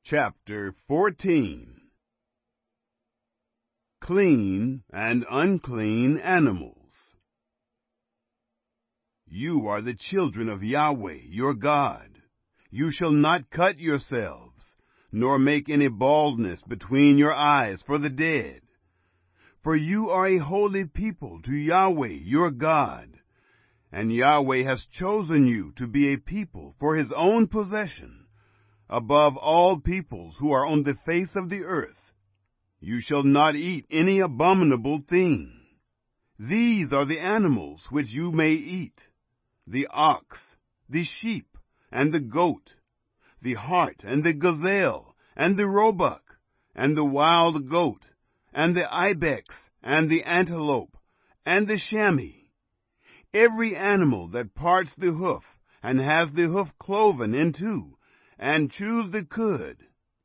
Chapter 14. Clean and unclean animals. You are the children of Yahweh, your God. You shall not cut yourselves, nor make any baldness between your eyes for the dead. For you are a holy people to Yahweh, your God, and Yahweh has chosen you to be a people for his own possession, above all peoples who are on the face of the earth. You shall not eat any abominable thing. These are the animals which you may eat: the ox, the sheep, and the goat, the hart, and the gazelle, and the roebuck, and the wild goat, and the ibex, and the antelope, and the chamois. Every animal that parts the hoof, and has the hoof cloven in two, and chews the cud.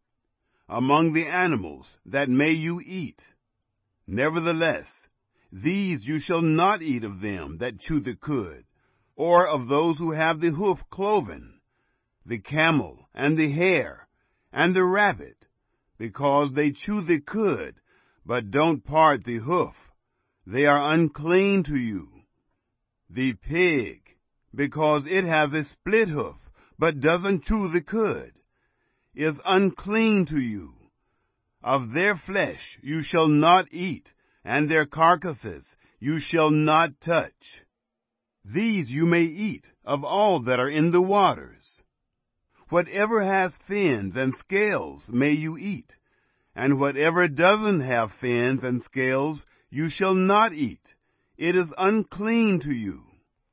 Among the animals that may you eat. Nevertheless, these you shall not eat of them that chew the cud, or of those who have the hoof cloven, the camel, and the hare, and the rabbit, because they chew the cud, but don't part the hoof. They are unclean to you. The pig, because it has a split hoof, but doesn't chew the cud, is unclean to you. Of their flesh you shall not eat, and their carcasses you shall not touch. These you may eat of all that are in the waters. Whatever has fins and scales may you eat, and whatever doesn't have fins and scales you shall not eat. It is unclean to you.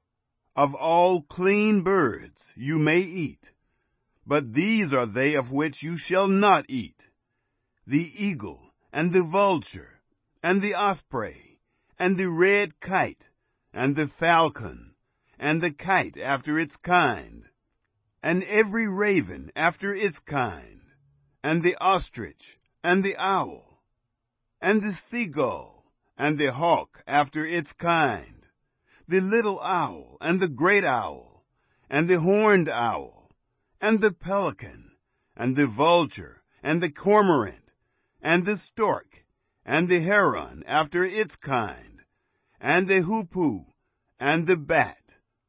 Of all clean birds you may eat, but these are they of which you shall not eat: the eagle, and the vulture, and the osprey, and the red kite, and the falcon, and the kite after its kind, and every raven after its kind, and the ostrich, and the owl, and the seagull, and the hawk after its kind, the little owl, and the great owl, and the horned owl, and the pelican, and the vulture, and the cormorant, and the stork, and the heron after its kind, and the hoopoe, and the bat.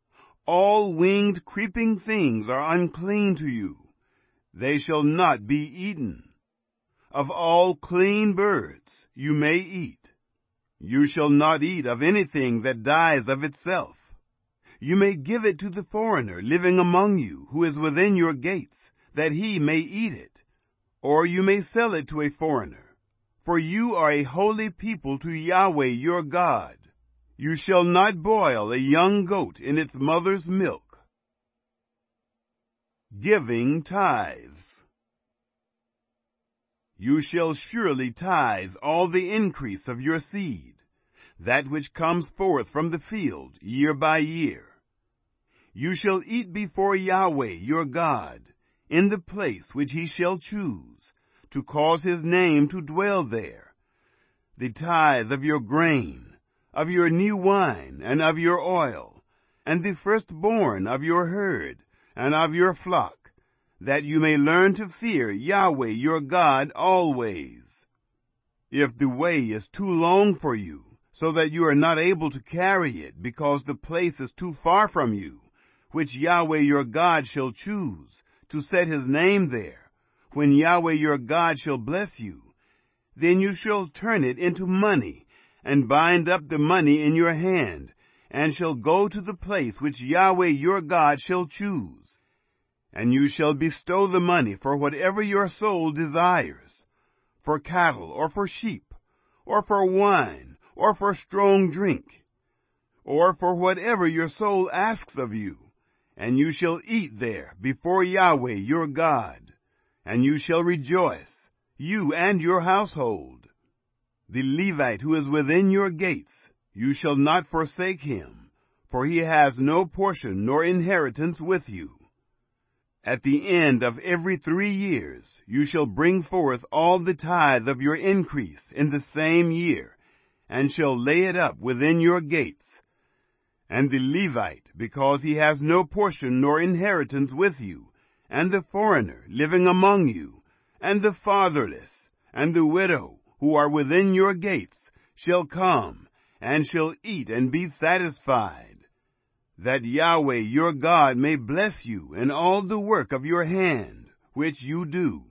All winged creeping things are unclean to you. They shall not be eaten. Of all clean birds you may eat. You shall not eat of anything that dies of itself. You may give it to the foreigner living among you, who is within your gates, that he may eat it. Or you may sell it to a foreigner. For you are a holy people to Yahweh your God. You shall not boil a young goat in its mother's milk. Giving tithes. You shall surely tithe all the increase of your seed, that which comes forth from the field year by year. You shall eat before Yahweh your God, in the place which he shall choose, to cause his name to dwell there, the tithe of your grain, of your new wine, and of your oil, and the firstborn of your herd, and of your flock, that you may learn to fear Yahweh your God always. If the way is too long for you, so that you are not able to carry it because the place is too far from you, which Yahweh your God shall choose, to set his name there, when Yahweh your God shall bless you, then you shall turn it into money, and bind up the money in your hand, and shall go to the place which Yahweh your God shall choose. And you shall bestow the money for whatever your soul desires, for cattle, or for sheep, or for wine, or for strong drink, or for whatever your soul asks of you, and you shall eat there before Yahweh your God, and you shall rejoice, you and your household. The Levite who is within your gates, you shall not forsake him, for he has no portion nor inheritance with you. At the end of every 3 years you shall bring forth all the tithe of your increase in the same year, and shall lay it up within your gates. And the Levite, because he has no portion nor inheritance with you, and the foreigner living among you, and the fatherless, and the widow, who are within your gates, shall come, and shall eat and be satisfied, that Yahweh your God may bless you in all the work of your hand, which you do.